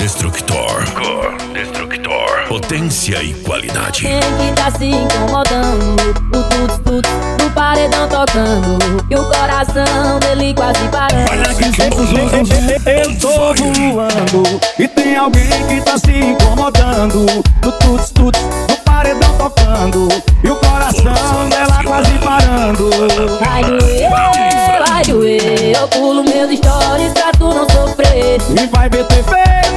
Destructor. Potência e qualidade. Quem que tá se incomodando? O tuts-tuts do paredão tocando e o coração dele quase parando. Olha que eu tô voando e tem alguém que tá se incomodando. Do tuts-tuts do paredão tocando e o coração dela quase parando. Vai doer, eu pulo meus stories pra tu não sofrer. E vai BTV,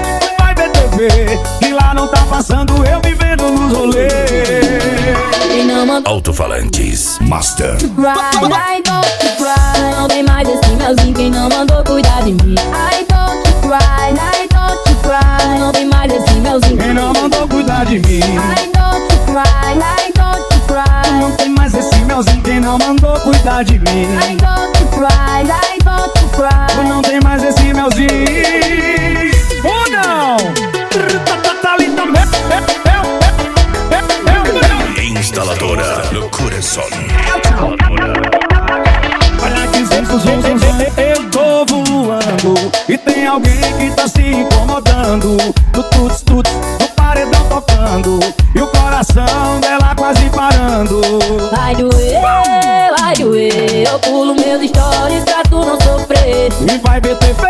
que lá não tá passando eu me vendo nos rolês. Quem não mandou Alto-falantes Master. I don't cry, não tem mais esse melzinho. Quem não mandou cuidar de mim. I don't cry, não tem mais esse melzinho. Quem não mandou cuidar de mim. I don't cry, Não tem mais esse melzinho. Quem não mandou cuidar de mim. I don't cry, Não tem mais esse melzinho. Ou não? Instaladora Loucura Som. Olha que eu tô voando e tem alguém que tá se incomodando. Do tuts-tuts, do paredão tocando e o coração dela quase parando. vai doer, eu pulo meus stories pra tu não sofrer. E vai BTV,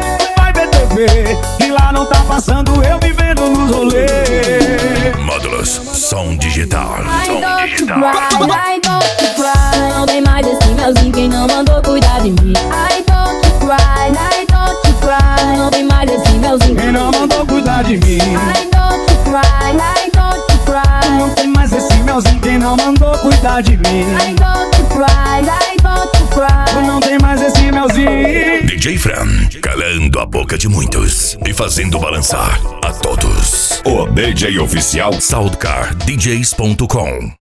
que lá não tá passando eu me vendo nos rolês. Módulos Som Digital. I don't cry, não tem mais esse melzinho. Quem não mandou cuidar de mim. I don't cry, não tem mais esse melzinho. Quem não mandou cuidar de mim. I don't cry, Não tem mais esse melzinho. Quem não mandou cuidar de mim. I don't cry, Não tem mais esse melzinho. DJ Fran, calando a boca de muitos e fazendo balançar a todos. O DJ oficial SoundcarDJs.com.